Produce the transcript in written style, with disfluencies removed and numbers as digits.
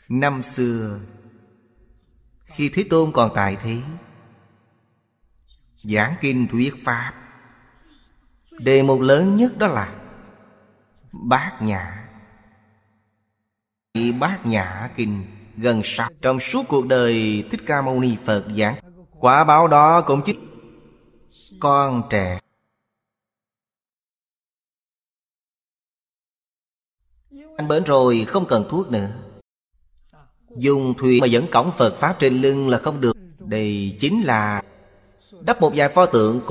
Năm xưa khi Thế Tôn còn tại thế, giảng kinh thuyết pháp, đề mục lớn nhất đó là Bát Nhã. Bát Nhã kinh gần 6 trong suốt cuộc đời Thích Ca Mâu Ni Phật giảng. Quả báo đó cũng chính con trẻ. Anh bệnh rồi không cần thuốc nữa, dùng thuyền mà dẫn cổng Phật Pháp trên lưng là không được. Đây chính là đắp một vài pho tượng